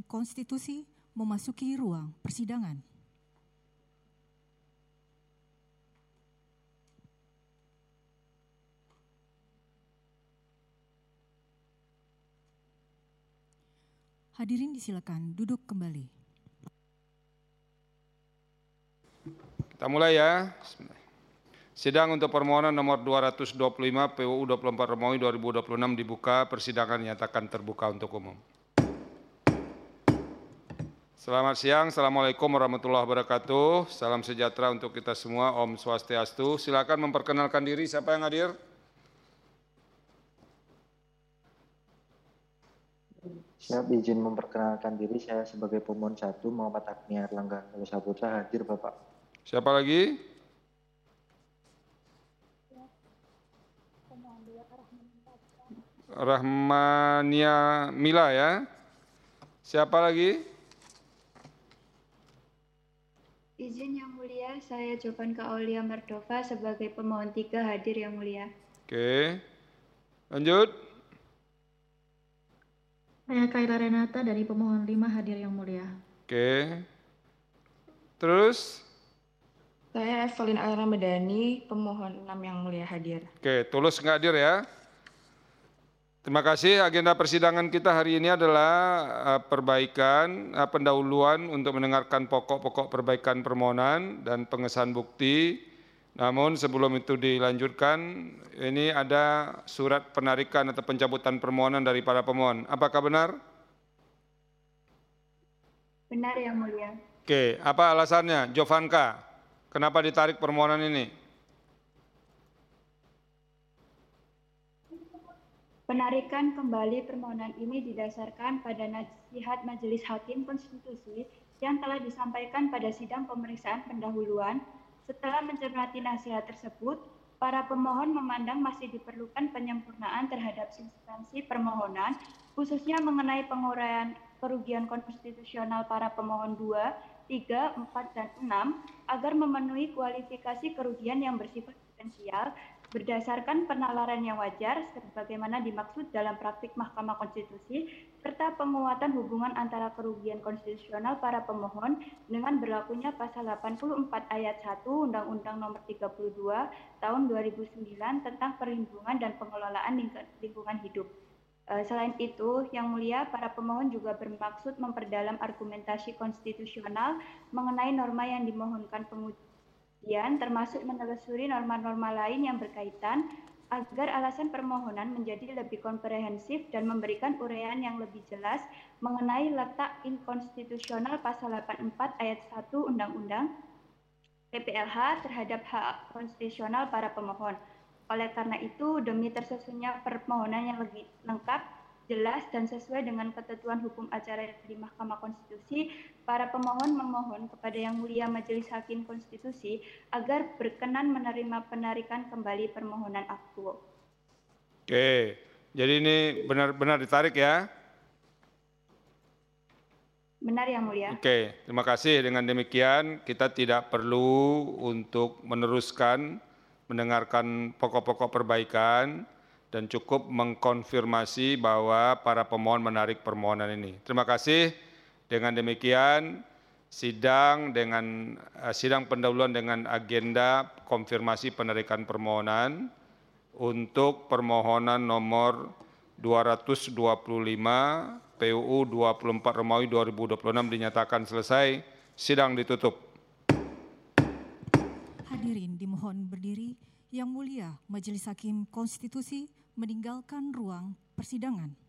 Konstitusi memasuki ruang persidangan. Hadirin disilakan duduk kembali. Kita mulai ya. Sidang untuk permohonan nomor 225 PUU 24 Romawi 2026 dibuka, persidangan dinyatakan terbuka untuk umum. Selamat siang, Assalamualaikum warahmatullahi wabarakatuh. Salam sejahtera untuk kita semua, Om Swastiastu. Silakan memperkenalkan diri, siapa yang hadir? Siap, izin memperkenalkan diri, saya sebagai pemohon 1 Muhammad Agni Erlangga Saputra hadir Bapak. Siapa lagi? Rahmania Mila ya. Siapa lagi? Izin Yang Mulia, saya Jovanka Aulia Mardova sebagai pemohon 3 hadir Yang Mulia. Oke, lanjut. Saya Kaila Renata dari pemohon 5 hadir Yang Mulia. Oke, terus? Saya Evelyn Aira Medani, pemohon 6 Yang Mulia hadir. Oke, Tulus nggak hadir ya. Terima kasih. Agenda persidangan kita hari ini adalah pendahuluan untuk mendengarkan pokok-pokok perbaikan permohonan dan pengesahan bukti. Namun sebelum itu dilanjutkan, ini ada surat penarikan atau pencabutan permohonan dari para pemohon. Apakah benar? Benar Yang Mulia. Oke, apa alasannya? Jovanka, kenapa ditarik permohonan ini? Penarikan kembali permohonan ini didasarkan pada nasihat Majelis Hakim Konstitusi yang telah disampaikan pada sidang pemeriksaan pendahuluan. Setelah mencermati nasihat tersebut, para pemohon memandang masih diperlukan penyempurnaan terhadap substansi permohonan, khususnya mengenai penguraian kerugian konstitusional para pemohon 2, 3, 4, dan 6, agar memenuhi kualifikasi kerugian yang bersifat potensial, berdasarkan penalaran yang wajar sebagaimana dimaksud dalam praktik Mahkamah Konstitusi, serta penguatan hubungan antara kerugian konstitusional para pemohon dengan berlakunya pasal 84 ayat 1 Undang-Undang Nomor 32 Tahun 2009 tentang perlindungan dan pengelolaan lingkungan hidup. Selain itu, Yang Mulia, para pemohon juga bermaksud memperdalam argumentasi konstitusional mengenai norma yang dimohonkan pengujian, termasuk menelusuri norma-norma lain yang berkaitan agar alasan permohonan menjadi lebih komprehensif dan memberikan uraian yang lebih jelas mengenai letak inkonstitusional pasal 84 ayat 1 Undang-Undang PPLH terhadap hak konstitusional para pemohon. Oleh karena itu, demi tersusunnya permohonan yang lebih lengkap, jelas, dan sesuai dengan ketentuan hukum acara di Mahkamah Konstitusi, para pemohon memohon kepada Yang Mulia Majelis Hakim Konstitusi agar berkenan menerima penarikan kembali permohonan akuo. Oke, jadi ini benar-benar ditarik ya? Benar Yang Mulia. Oke, terima kasih. Dengan demikian kita tidak perlu untuk meneruskan mendengarkan pokok-pokok perbaikan dan cukup mengkonfirmasi bahwa para pemohon menarik permohonan ini. Terima kasih. Dengan demikian sidang pendahuluan dengan agenda konfirmasi penarikan permohonan untuk permohonan nomor 225 PUU 24 Romawi 2026 dinyatakan selesai. Sidang ditutup. Hadirin dimohon berdiri. Yang Mulia Majelis Hakim Konstitusi meninggalkan ruang persidangan.